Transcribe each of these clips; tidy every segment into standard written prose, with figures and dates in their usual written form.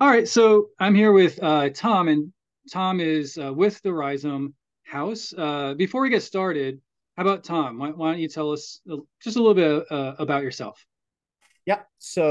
All right, so I'm here with Tom, and Tom is with the Rhizome House. Before we get started, how about Tom? Why don't you tell us just a little bit about yourself? Yeah.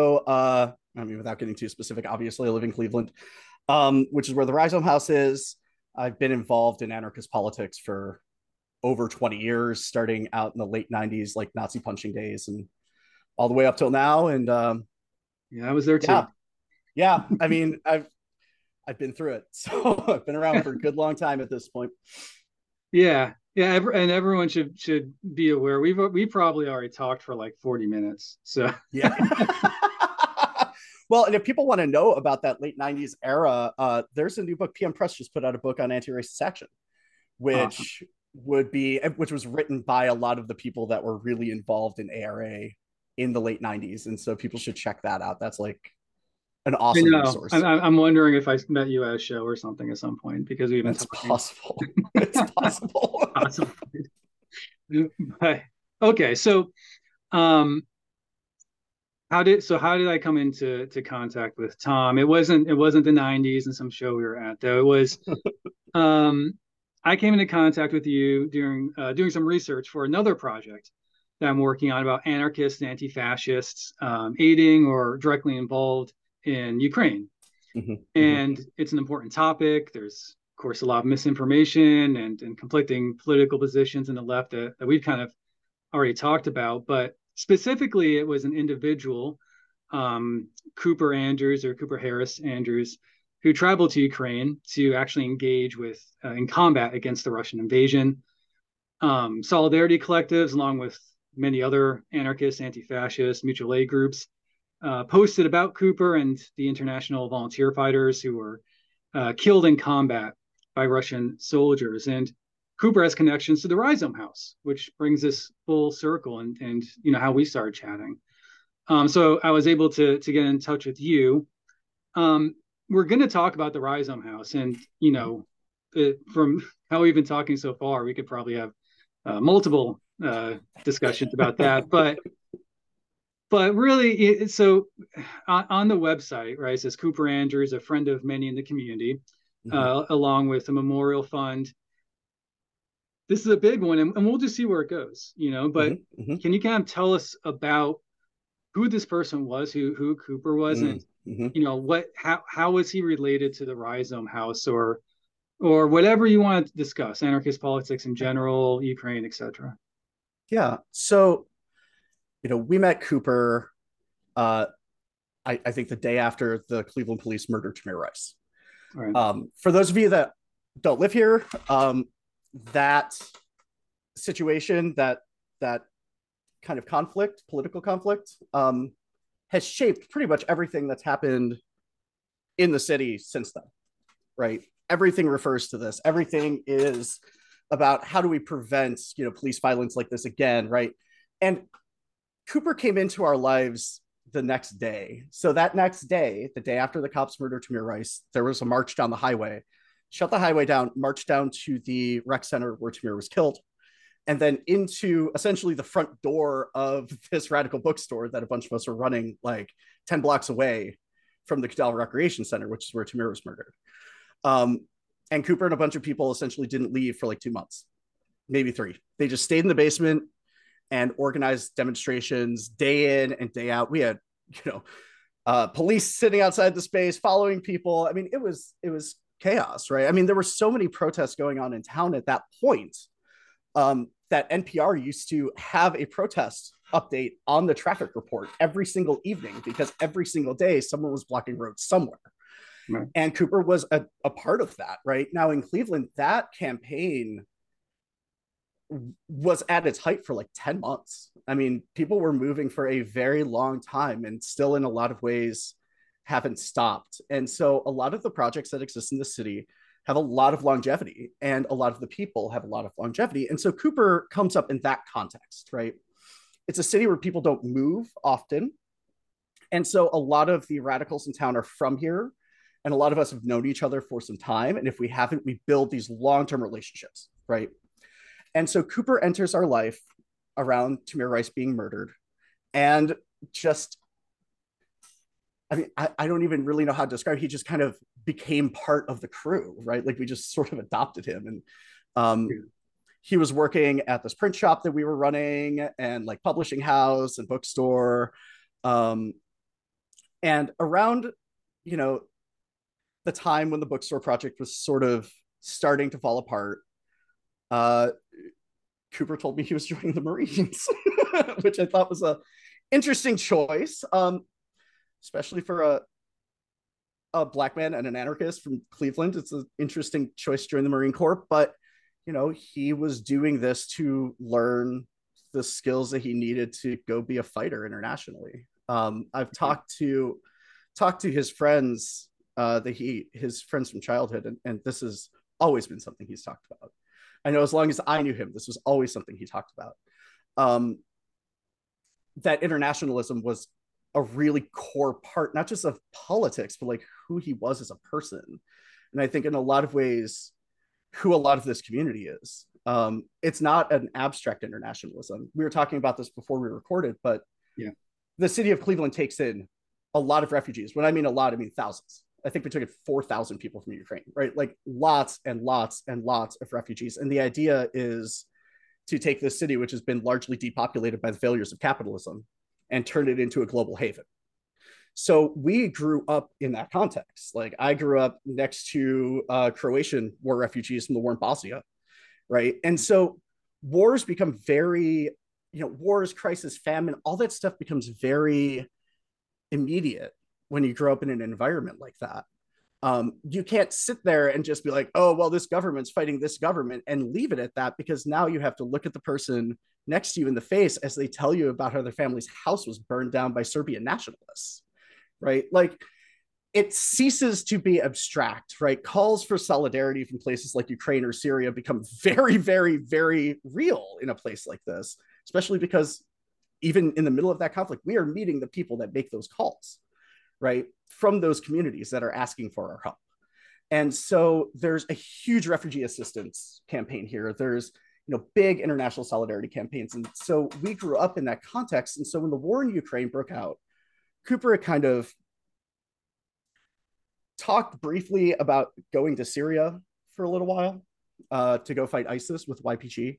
I mean, without getting too specific, obviously, I live in Cleveland, which is where the Rhizome House is. I've been involved in anarchist politics for over 20 years, starting out in the late 90s, like Nazi punching days, and all the way up till now. And Yeah, I was there too. yeah, yeah. I mean, I've been through it, so I've been around for a good long time at this point. Yeah, yeah, and everyone should be aware. We probably already talked for like 40 minutes. So Yeah. Well, and if people want to know about that late 90s era, there's a new book. PM Press just put out a book on anti-racist action, awesome. which was written by a lot of the people that were really involved in ARA in the late 90s. And so people should check that out. That's like an I awesome know. I'm resource. I'm wondering if I met you at a show or something at some point because we've been That's talking. possible. It's possible. Awesome. But okay, so um how did I come into contact with Tom? It wasn't the 90s and some show we were at though. It was um I came into contact with you during doing some research for another project that I'm working on about anarchists and anti-fascists aiding or directly involved in Ukraine. Mhm, mhm. And it's an important topic. There's of course a lot of misinformation and conflicting political positions in the left that we've kind of already talked about, but specifically, it was an individual, Cooper Andrews or Cooper Harris Andrews, who traveled to Ukraine to actually engage with in combat against the Russian invasion. Solidarity collectives, along with many other anarchist, anti-fascist, mutual aid groups, posted about Cooper and the international volunteer fighters who were killed in combat by Russian soldiers. And Cooper has connections to the Rhizome House, which brings us full circle and how we started chatting. So I was able to get in touch with you. We're going to talk about the Rhizome House, and from how we've been talking so far, we could probably have multiple discussions about that. But really, so on the website, right, it says Cooper Andrews, a friend of many in the community, Mhm, along with a memorial fund. This is a big one, and we'll just see where it goes. But mhm, mhm, can you kind of tell us about who this person was, who Cooper was, and mhm, mhm. what how was he related to the Rhizome House or whatever you want to discuss, anarchist politics in general, Ukraine, etc. Yeah. So, we met Cooper, uh, I think the day after the Cleveland police murdered Tamir Rice. All right. For those of you that don't live here, that situation, that kind of conflict, political conflict, has shaped pretty much everything that's happened in the city since then. Right? Everything refers to this. Everything is about how do we prevent police violence like this again, right? And Cooper came into our lives the next day. So that next day, the day after the cops murdered Tamir Rice, there was a march down the highway, shut the highway down, marched down to the rec center where Tamir was killed, and then into essentially the front door of this radical bookstore that a bunch of us were running like 10 blocks away from the Cadell Recreation Center, which is where Tamir was murdered. Um, and Cooper and a bunch of people essentially didn't leave for like 2 months, maybe three. They just stayed in the basement and organized demonstrations day in and day out. We had, police sitting outside the space, following people. I mean, it was chaos, right? I mean, there were so many protests going on in town at that point, that NPR used to have a protest update on the traffic report every single evening because every single day someone was blocking roads somewhere. Right. And Cooper was a part of that, right? Now in Cleveland, that campaign was at its height for like 10 months. I mean, people were moving for a very long time and still, in a lot of ways, haven't stopped. And so, a lot of the projects that exist in the city have a lot of longevity, and a lot of the people have a lot of longevity. And so, Cooper comes up in that context, right? It's a city where people don't move often. And so, a lot of the radicals in town are from here. And a lot of us have known each other for some time. And if we haven't, we build these long term relationships, right? And so Cooper enters our life around Tamir Rice being murdered and just I mean, I don't even really know how to describe it. He just kind of became part of the crew, right? Like we just sort of adopted him. And um, Yeah. he was working at this print shop that we were running and like publishing house and bookstore. Um, and around, you know, the time when the bookstore project was sort of starting to fall apart, uh, Cooper told me he was joining the Marines, which I thought was a interesting choice, especially for a black man and an anarchist from Cleveland. It's an interesting choice to join the Marine Corps, but you know, he was doing this to learn the skills that he needed to go be a fighter internationally. I've talked to his friends, his friends from childhood, and this has always been something he's talked about. I know as long as I knew him, this was always something he talked about. Um, that internationalism was a really core part, not just of politics, but like who he was as a person. And I think in a lot of ways, who a lot of this community is. It's not an abstract internationalism. We were talking about this before we recorded, but Yeah. the city of Cleveland takes in a lot of refugees. When I mean a lot, I mean thousands. I think we took in 4,000 people from Ukraine, right? Like lots and lots and lots of refugees. And the idea is to take this city, which has been largely depopulated by the failures of capitalism, and turn it into a global haven. So we grew up in that context. Like I grew up next to Croatian war refugees from the war in Bosnia, right? And so wars become very, wars, crisis, famine, all that stuff becomes very immediate when you grow up in an environment like that. You can't sit there and just be like, oh, well, this government's fighting this government and leave it at that, because now you have to look at the person next to you in the face as they tell you about how their family's house was burned down by Serbian nationalists, right? Like it ceases to be abstract, right? Calls for solidarity from places like Ukraine or Syria become very, very, very real in a place like this, especially because even in the middle of that conflict, we are meeting the people that make those calls, right? From those communities that are asking for our help. And so there's a huge refugee assistance campaign here. There's big international solidarity campaigns. And so we grew up in that context. And so when the war in Ukraine broke out, Cooper had kind of talked briefly about going to Syria for a little while to go fight ISIS with YPG.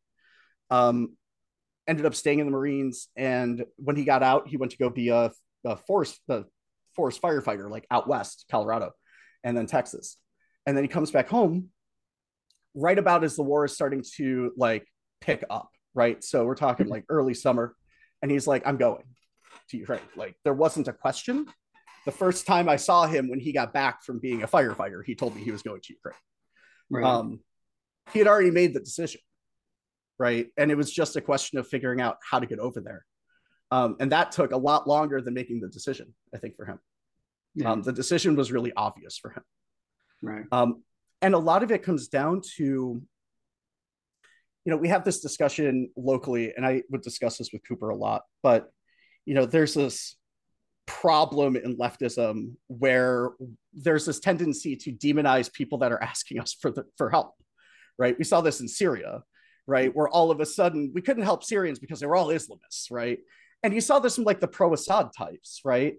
Ended up staying in the Marines. And when he got out, he went to go be a forest firefighter, like out west, Colorado, and then Texas. And then he comes back home right about as the war is starting to like pick up, right? So we're talking like early summer. And he's like, I'm going to Ukraine. Like there wasn't a question. The first time I saw him when he got back from being a firefighter, he told me he was going to Ukraine. Right. He had already made the decision, right? And it was just a question of figuring out how to get over there. And that took a lot longer than making the decision, I think, for him. Yeah. The decision was really obvious for him. Right. And a lot of it comes down to, we have this discussion locally, and I would discuss this with Cooper a lot, but, there's this problem in leftism where there's this tendency to demonize people that are asking us for help, right? We saw this in Syria, right? Where all of a sudden we couldn't help Syrians because they were all Islamists, right? And you saw this from like the pro-Assad types, right?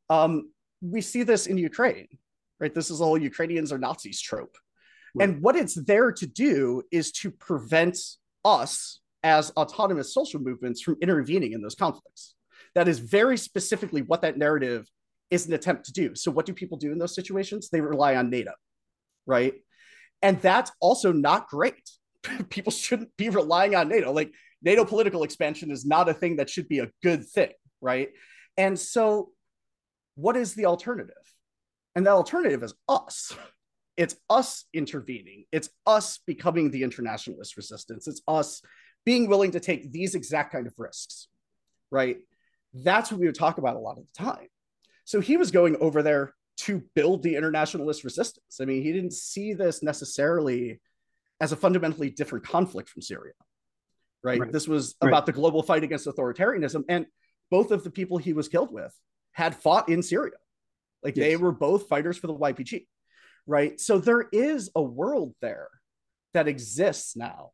We see this in Ukraine, right? This is the whole Ukrainians are Nazis trope. Right. And what it's there to do is to prevent us as autonomous social movements from intervening in those conflicts. That is very specifically what that narrative is an attempt to do. So what do people do in those situations? They rely on NATO, right? And that's also not great. People shouldn't be relying on NATO. Like NATO political expansion is not a thing that should be a good thing, right? And so what is the alternative? And the alternative is us. It's us intervening. It's us becoming the internationalist resistance. It's us being willing to take these exact kind of risks, right? That's what we would talk about a lot of the time. So he was going over there to build the internationalist resistance. I mean, he didn't see this necessarily as a fundamentally different conflict from Syria, right? This was about the global fight against authoritarianism. And both of the people he was killed with had fought in Syria. Like they were both fighters for the YPG, right? So there is a world there that exists now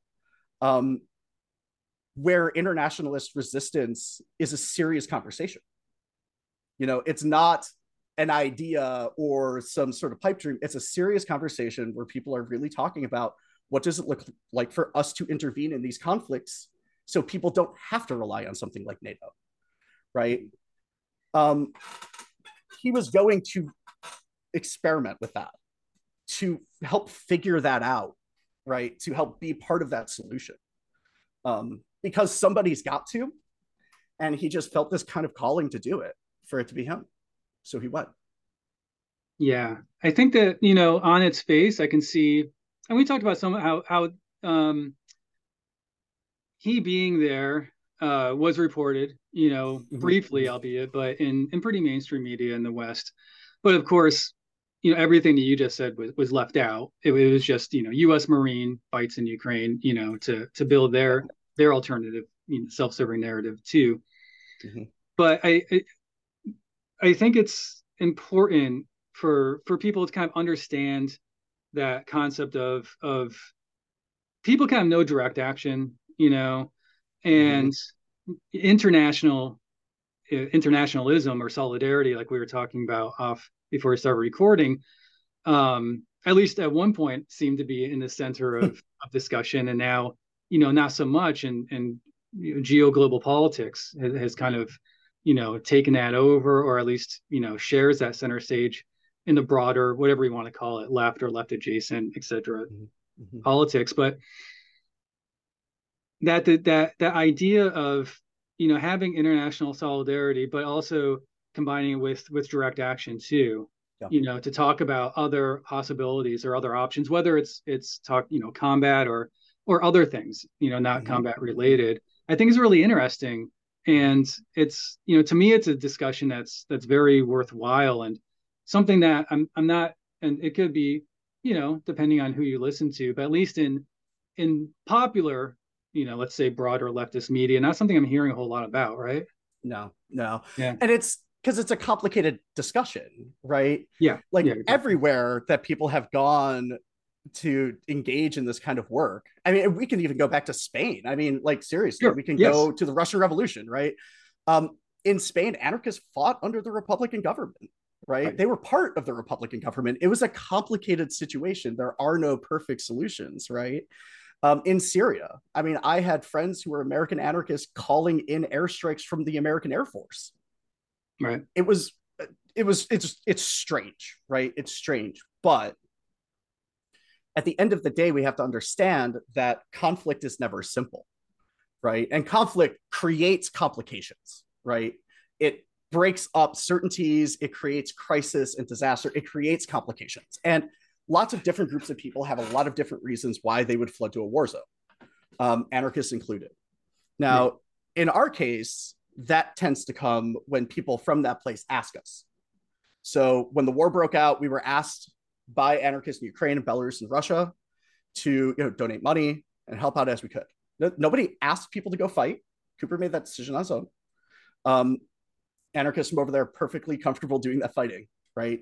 where internationalist resistance is a serious conversation. It's not an idea or some sort of pipe dream. It's a serious conversation where people are really talking about what does it look like for us to intervene in these conflicts so people don't have to rely on something like NATO, right? Um, he was going to experiment with that to help figure that out, right? To help be part of that solution. Because somebody's got to, and he just felt this kind of calling to do it for it to be him. So he went. Yeah, I think that, you know, on its face, I can see, and we talked about some how he being there was reported, you know, briefly, albeit, but in pretty mainstream media in the West. But of course, you know, everything that you just said was left out. It was just, you know, U.S. Marine fights in Ukraine, you know, to build their alternative, you know, self-serving narrative too. But I think it's important for people to kind of understand that concept of people kind of know direct action, you know, and internationalism or solidarity, like we were talking about off before we started recording, at least at one point seemed to be in the center of discussion, and now, you know, not so much. And you know, geo-global politics has kind of, you know, taken that over, or at least, you know, shares that center stage in the broader, whatever you want to call it, left or left adjacent, et cetera, politics. But that idea of, you know, having international solidarity, but also combining it with direct action too, you know, to talk about other possibilities or other options, whether it's talk, you know, combat or other things, you know, not combat related, I think is really interesting. And it's, you know, to me, it's a discussion that's very worthwhile, and something that I'm not, and it could be, you know, depending on who you listen to, but at least in popular, you know, let's say broader leftist media, not something I'm hearing a whole lot about, right? No. Yeah. And it's because it's a complicated discussion, right? Yeah. Like Yeah, exactly. everywhere that people have gone to engage in this kind of work. I mean, we can even go back to Spain. I mean, like seriously, we can go to the Russian Revolution, right? In Spain, anarchists fought under the Republican government, right? They were part of the Republican government. It was a complicated situation. There are no perfect solutions, right? In Syria, I mean, I had friends who were American anarchists calling in airstrikes from the American Air Force. Right. It's strange, right? It's strange. But at the end of the day, we have to understand that conflict is never simple, right? And conflict creates complications, right? It breaks up certainties, it creates crisis and disaster, it creates complications. And lots of different groups of people have a lot of different reasons why they would flood to a war zone, anarchists included. Now, in our case, that tends to come when people from that place ask us. So when the war broke out, we were asked by anarchists in Ukraine and Belarus and Russia to, you know, donate money and help out as we could. Nobody asked people to go fight. Cooper made that decision on his own. Anarchists from over there are perfectly comfortable doing that fighting, right?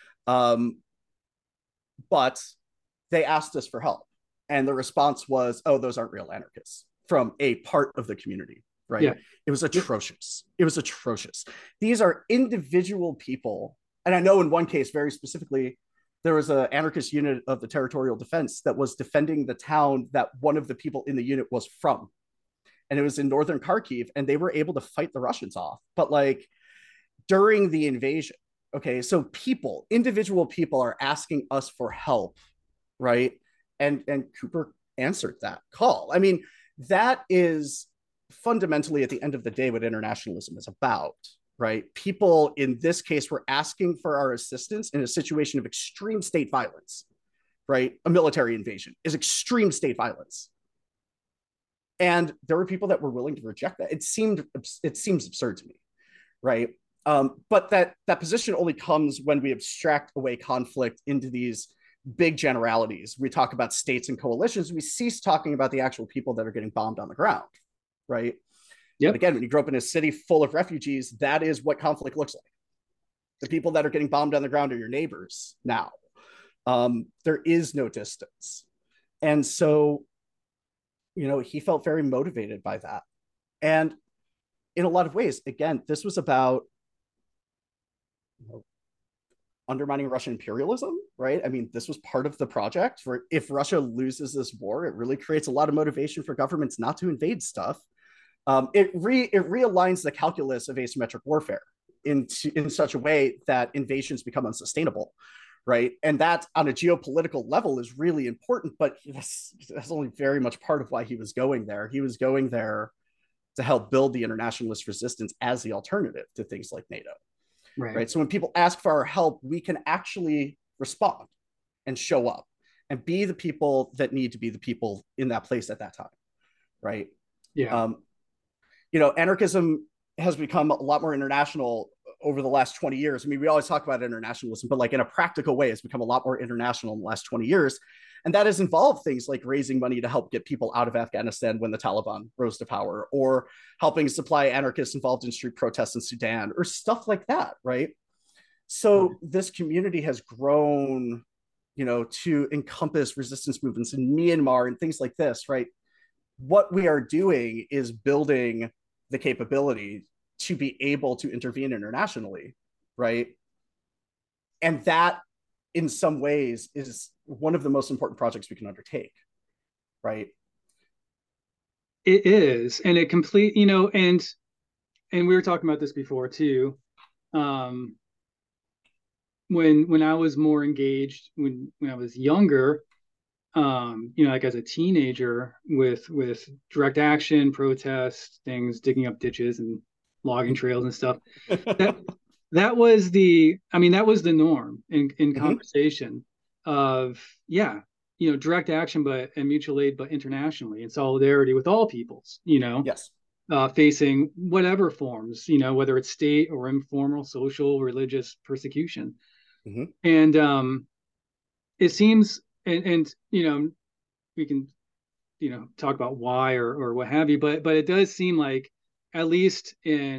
But they asked us for help. And the response was, oh, those aren't real anarchists, from a part of the community, right? Yeah. It was atrocious. It was atrocious. These are individual people. And I know in one case, very specifically, there was an anarchist unit of the territorial defense that was defending the town that one of the people in the unit was from. And it was in northern Kharkiv, and they were able to fight the Russians off. But like during the invasion, okay, so people, individual people are asking us for help, right? And Cooper answered that call. I mean, that is fundamentally at the end of the day what internationalism is about, right? People in this case were asking for our assistance in a situation of extreme state violence, right? A military invasion is extreme state violence. And there were people that were willing to reject that. It seems absurd to me, right? But that position only comes when we abstract away conflict into these big generalities. We talk about states and coalitions. We cease talking about the actual people that are getting bombed on the ground, right? Yep. Again, when you grow up in a city full of refugees, that is what conflict looks like. The people that are getting bombed on the ground are your neighbors now. There is no distance. And so, you know, he felt very motivated by that. And in a lot of ways, again, this was about undermining Russian imperialism, right? I mean, this was part of the project. For if Russia loses this war, it really creates a lot of motivation for governments not to invade stuff. It realigns the calculus of asymmetric warfare in such a way that invasions become unsustainable, right? And that on a geopolitical level is really important, but that's only very much part of why he was going there. He was going there to help build the internationalist resistance as the alternative to things like NATO, right? So when people ask for our help, we can actually respond and show up and be the people that need to be the people in that place at that time, right? Yeah. Anarchism has become a lot more international over the last 20 years. I mean, we always talk about internationalism, but like in a practical way, it's become a lot more international in the last 20 years. And that has involved things like raising money to help get people out of Afghanistan when the Taliban rose to power, or helping supply anarchists involved in street protests in Sudan, or stuff like that, right? So this community has grown, to encompass resistance movements in Myanmar and things like this, right? What we are doing is building the capability to be able to intervene internationally, right? And that, in some ways, is one of the most important projects we can undertake, right? It is, and it complete, and we were talking about this before too. When I was more engaged, when I was younger, like as a teenager with direct action, protest, things, digging up ditches and logging trails and stuff. that was the norm in conversation of, direct action, and mutual aid, but internationally, in solidarity with all peoples, yes, facing whatever forms, whether it's state or informal, social, religious persecution. And it seems, and we can talk about why or what have you, but it does seem like, at least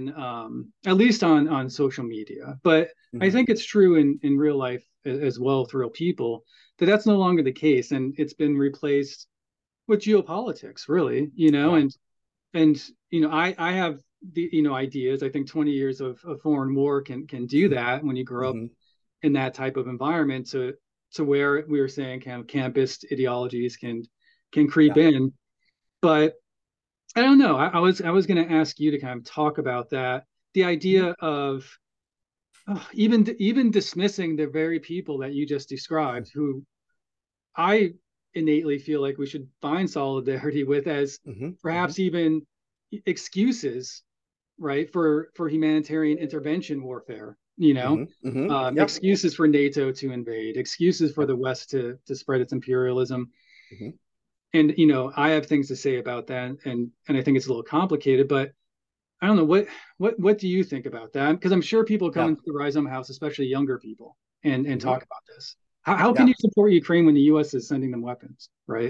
on social media, but I think it's true in real life as well, with real people, that's no longer the case, and it's been replaced with geopolitics, really. And I have the ideas. I think 20 years of foreign war can do that when you grow up in that type of environment, to where we were saying kind of campus ideologies can creep in. But I don't know. I was going to ask you to kind of talk about that. The idea of even dismissing the very people that you just described, who I innately feel like we should find solidarity with, as perhaps even excuses, right, for humanitarian intervention warfare. Excuses for NATO to invade, excuses for the West to spread its imperialism. And I have things to say about that, and I think it's a little complicated, but I don't know, what do you think about that? Because I'm sure people come into the Rhizome House, especially younger people, and talk about this. How can you support Ukraine when the U.S. is sending them weapons, right?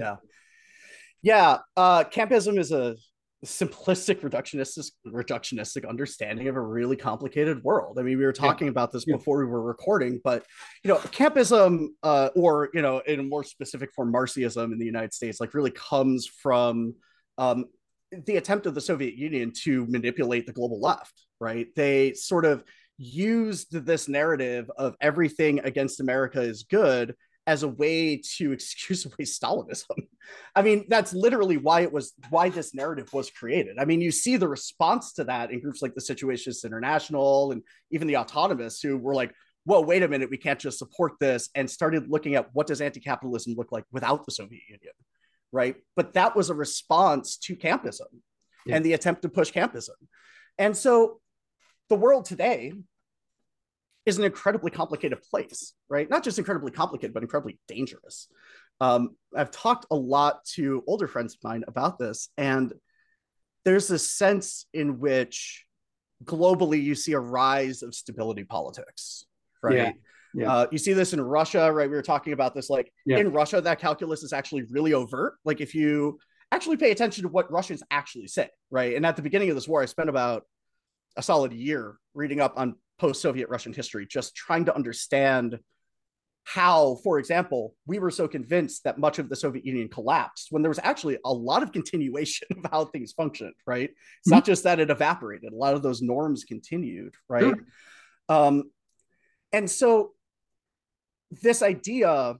Campism is a simplistic reductionistic understanding of a really complicated world. I mean, we were talking about this before we were recording, but campism, or in a more specific form, Marxism in the United States, like, really comes from the attempt of the Soviet Union to manipulate the global left, right? They sort of used this narrative of everything against America is good as a way to excuse away Stalinism. I mean, that's literally why this narrative was created. I mean, you see the response to that in groups like the Situationists International and even the Autonomists, who were like, whoa, wait a minute, we can't just support this, and started looking at what does anti-capitalism look like without the Soviet Union, right? But that was a response to campism and the attempt to push campism. And so the world today is an incredibly complicated place, right? Not just incredibly complicated, but incredibly dangerous. I've talked a lot to older friends of mine about this, and there's this sense in which globally you see a rise of stability politics, right? You see this in Russia, right? We were talking about this, like, in Russia, that calculus is actually really overt. Like, if you actually pay attention to what Russians actually say, right? And at the beginning of this war, I spent about a solid year reading up on post-Soviet Russian history, just trying to understand how, for example, we were so convinced that much of the Soviet Union collapsed when there was actually a lot of continuation of how things functioned, right? It's not just that it evaporated. A lot of those norms continued, right? And so this idea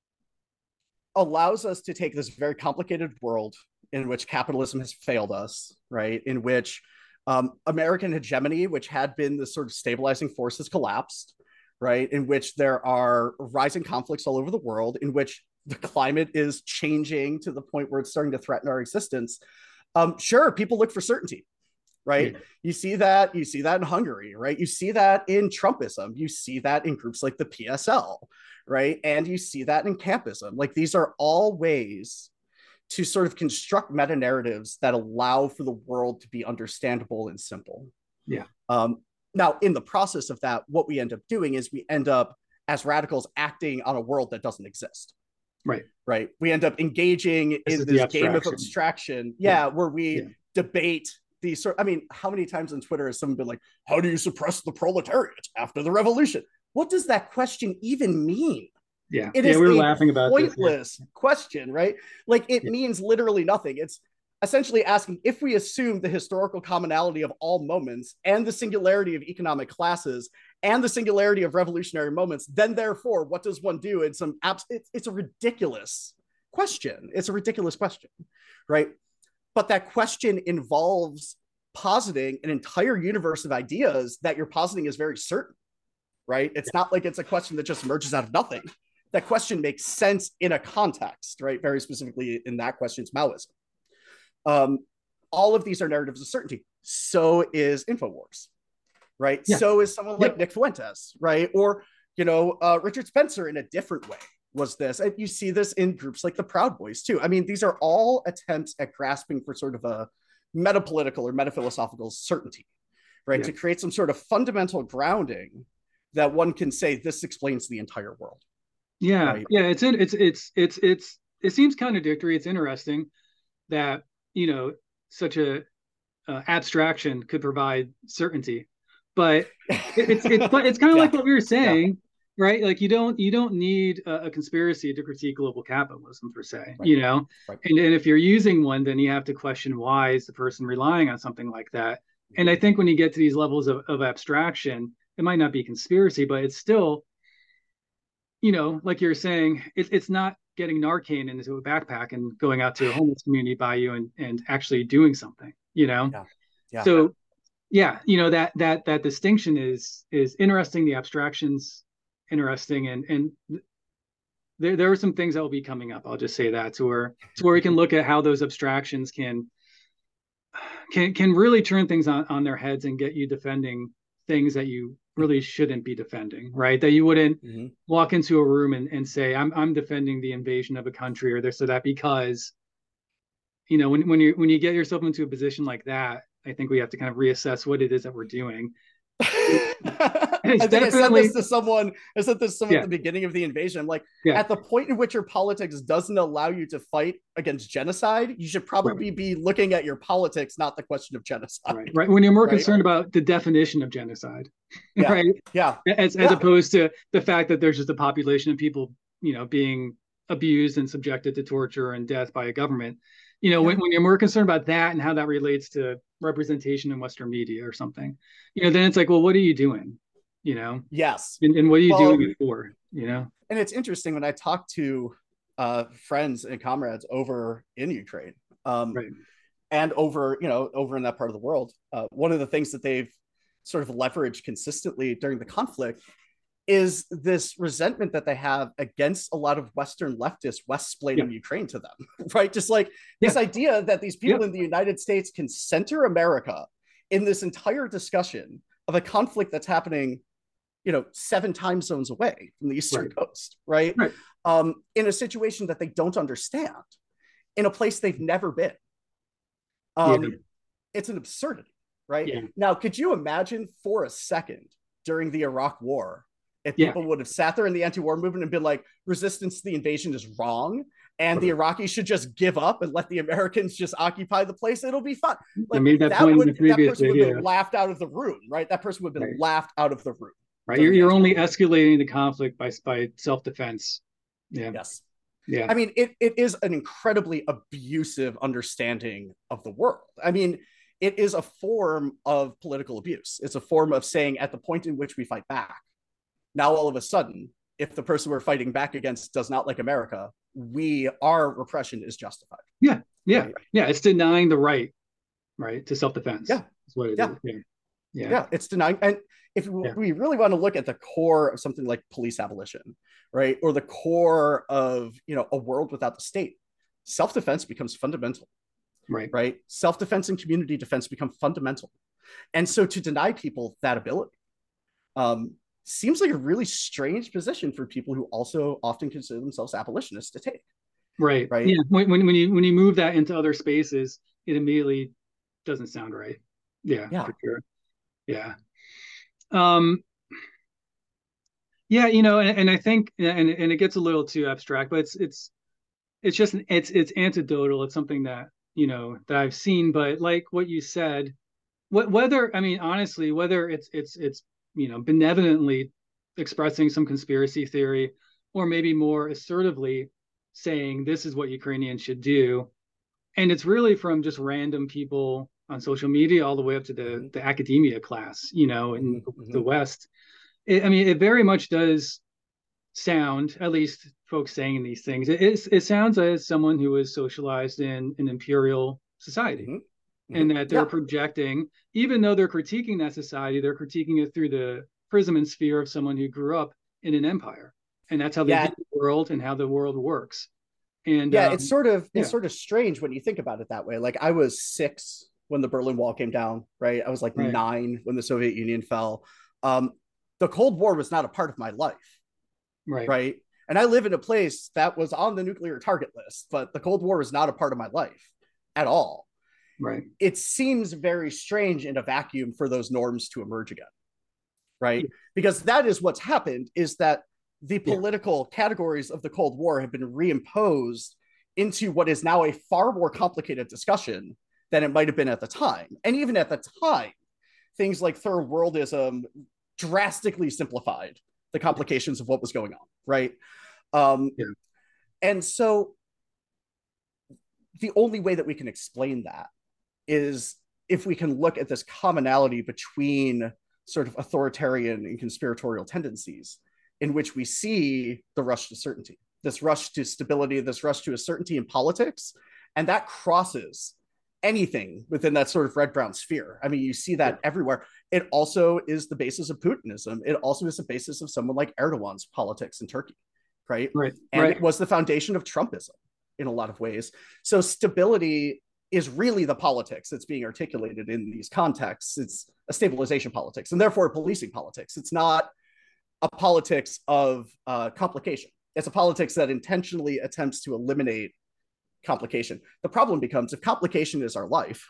allows us to take this very complicated world in which capitalism has failed us, right? In which American hegemony, which had been the sort of stabilizing force, has collapsed, right? In which there are rising conflicts all over the world, in which the climate is changing to the point where it's starting to threaten our existence. Sure, people look for certainty, right? Yeah. You see that in Hungary, right? You see that in Trumpism. You see that in groups like the PSL, right? And you see that in campism. Like, these are all ways to sort of construct meta narratives that allow for the world to be understandable and simple. Yeah. Now, in the process of that, what we end up doing is we end up, as radicals, acting on a world that doesn't exist. Right. Right. We end up engaging in this game of abstraction. Yeah. Where we debate these sort. I mean, how many times on Twitter has someone been like, "How do you suppress the proletariat after the revolution?" What does that question even mean? Yeah. It is we were laughing about pointless question, right? Like, it means literally nothing. It's essentially asking, if we assume the historical commonality of all moments and the singularity of economic classes and the singularity of revolutionary moments, then therefore, what does one do? It's a ridiculous question. It's a ridiculous question, right? But that question involves positing an entire universe of ideas that you're positing is very certain, right? It's not like it's a question that just emerges out of nothing. That question makes sense in a context, right? Very specifically in that question, it's Maoism. All of these are narratives of certainty. So is InfoWars, right? Yeah. So is someone like Nick Fuentes, right? Or, Richard Spencer in a different way was this. And you see this in groups like the Proud Boys too. I mean, these are all attempts at grasping for sort of a metapolitical or metaphilosophical certainty, right? Yeah. To create some sort of fundamental grounding that one can say this explains the entire world. Yeah, right? Yeah. It seems contradictory. It's interesting that such a abstraction could provide certainty, but it's kind of like what we were saying, right? Like, you don't need a conspiracy to critique global capitalism per se, right. And if you're using one, then you have to question, why is the person relying on something like that? Mm-hmm. And I think when you get to these levels of abstraction, it might not be conspiracy, but it's still, like you're saying, it's not getting Narcan into a backpack and going out to a homeless community by you and actually doing something, Yeah. So that distinction is interesting. The abstraction's interesting, and there are some things that will be coming up. I'll just say that to where we can look at how those abstractions can really turn things on their heads and get you defending things that you really shouldn't be defending, right? That you wouldn't walk into a room and say, I'm defending the invasion of a country or this or that, because, when you get yourself into a position like that, I think we have to kind of reassess what it is that we're doing. I think I said this to someone at the beginning of the invasion. I'm like, at the point in which your politics doesn't allow you to fight against genocide, you should probably be looking at your politics, not the question of genocide. Right. When you're more concerned about the definition of genocide, right? Yeah. As opposed to the fact that there's just a population of people, being abused and subjected to torture and death by a government. When you're more concerned about that and how that relates to representation in Western media or something, then it's like, well, what are you doing? Yes. And what are you doing it for? And it's interesting when I talk to friends and comrades over in Ukraine, and over in that part of the world, one of the things that they've sort of leveraged consistently during the conflict is this resentment that they have against a lot of Western leftists West-splaining Ukraine to them, right? Just like this idea that these people in the United States can center America in this entire discussion of a conflict that's happening, 7 time zones away from the Eastern Coast, right? In a situation that they don't understand, in a place they've never been. It's an absurdity, right? Yeah. Now, could you imagine for a second during the Iraq War, if people would have sat there in the anti-war movement and been like, resistance to the invasion is wrong, and the Iraqis should just give up and let the Americans just occupy the place, it'll be fun. Like, I made that point in the previous video. That person would have been laughed out of the room, right? That person would have been laughed out of the room. Right. You're only escalating the conflict by self-defense. Yeah. Yes. Yeah. I mean, it is an incredibly abusive understanding of the world. I mean, it is a form of political abuse. It's a form of saying, at the point in which we fight back, now all of a sudden if the person we're fighting back against does not like America, our repression is justified. Yeah, yeah, right? Yeah. It's denying the right to self-defense. Yeah, that's what it yeah. is. Yeah. Yeah, it's denying. And if we really want to look at the core of something like police abolition, right, or the core of a world without the state, self-defense becomes fundamental. Right. Self-defense and community defense become fundamental. And so to deny people that ability seems like a really strange position for people who also often consider themselves abolitionists to take. Right. Yeah. When you move that into other spaces, it immediately doesn't sound right. Yeah. For sure. Yeah. Yeah. And I think, and it gets a little too abstract, but it's just it's anecdotal. It's something that that I've seen, but like what you said, whether honestly, whether it's benevolently expressing some conspiracy theory, or maybe more assertively saying this is what Ukrainians should do, and it's really from just random people on social media all the way up to the academia class, in the West. It very much does sound, at least folks saying these things, it sounds as someone who was socialized in an imperial society, and that they're projecting, even though they're critiquing that society, they're critiquing it through the prism and sphere of someone who grew up in an empire, and that's how they view the world and how the world works. And it's sort of strange when you think about it that way. Like, I was 6 when the Berlin Wall came down, right? I was like 9 when the Soviet Union fell. The Cold War was not a part of my life, right? And I live in a place that was on the nuclear target list, but the Cold War was not a part of my life at all. Right. It seems very strange in a vacuum for those norms to emerge again, right? Because that is what's happened, is that the political categories of the Cold War have been reimposed into what is now a far more complicated discussion than it might have been at the time. And even at the time, things like third worldism drastically simplified the complications of what was going on, right? And so the only way that we can explain that is if we can look at this commonality between sort of authoritarian and conspiratorial tendencies, in which we see the rush to certainty, this rush to stability, this rush to a certainty in politics, and that crosses anything within that sort of red-brown sphere. I mean, you see that everywhere. It also is the basis of Putinism. It also is the basis of someone like Erdogan's politics in Turkey, right? And it was the foundation of Trumpism in a lot of ways. So stability is really the politics that's being articulated in these contexts. It's a stabilization politics, and therefore a policing politics. It's not a politics of complication. It's a politics that intentionally attempts to eliminate complication. The problem becomes, if complication is our life,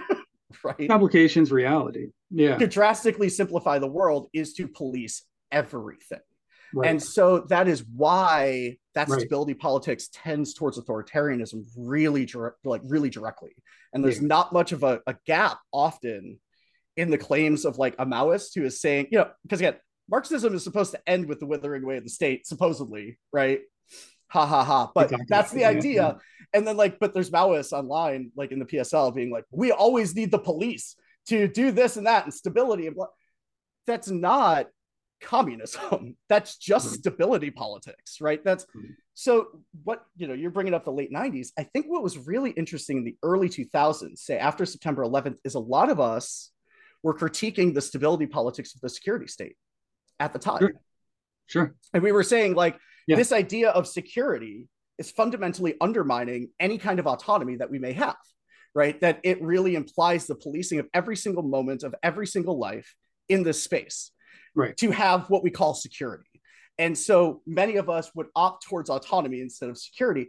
right? Complication's reality. Yeah. To drastically simplify the world is to police everything. And so that is why that stability politics tends towards authoritarianism really directly. And there's not much of a gap often in the claims of like a Maoist who is saying, because again, Marxism is supposed to end with the withering away of the state, supposedly, right? Ha ha ha. But that's the idea. And then but there's Maoists online, like in the PSL, being like, we always need the police to do this and that and stability and blah. That's not communism. That's just stability politics, right? That's so what you're bringing up the late 90s. I think what was really interesting in the early 2000s, say after September 11th, is a lot of us were critiquing the stability politics of the security state at the time. Sure. And we were saying this idea of security is fundamentally undermining any kind of autonomy that we may have, right? That it really implies the policing of every single moment of every single life in this space, to have what we call security. And so many of us would opt towards autonomy instead of security.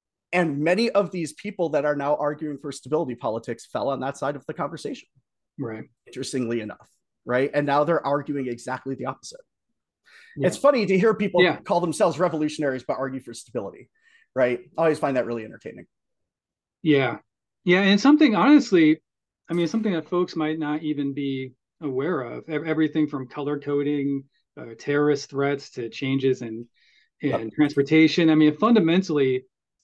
And many of these people that are now arguing for stability politics fell on that side of the conversation. Interestingly enough, right? And now they're arguing exactly the opposite. It's funny to hear people call themselves revolutionaries but argue for stability, right? I always find that really entertaining. Yeah. And something, honestly, something that folks might not even be aware of. Everything from color coding, terrorist threats, to changes in transportation. Fundamentally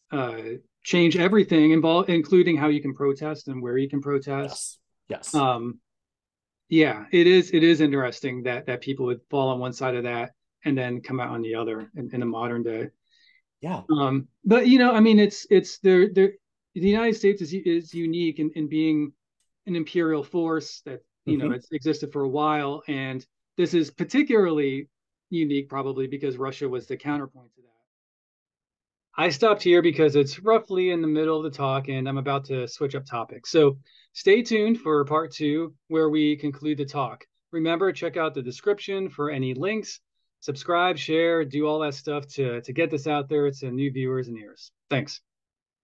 change everything, including how you can protest and where you can protest. Yes. It is interesting that people would fall on one side of that and then come out on the other in the modern day. Yeah. But I mean, it's the United States is unique in being an imperial force that it's existed for a while, and this is particularly unique probably because Russia was the counterpoint to that. I stopped here because it's roughly in the middle of the talk and I'm about to switch up topics. So stay tuned for part 2 where we conclude the talk. Remember, check out the description for any links, subscribe, share, do all that stuff to get this out there to new viewers and ears. Thanks.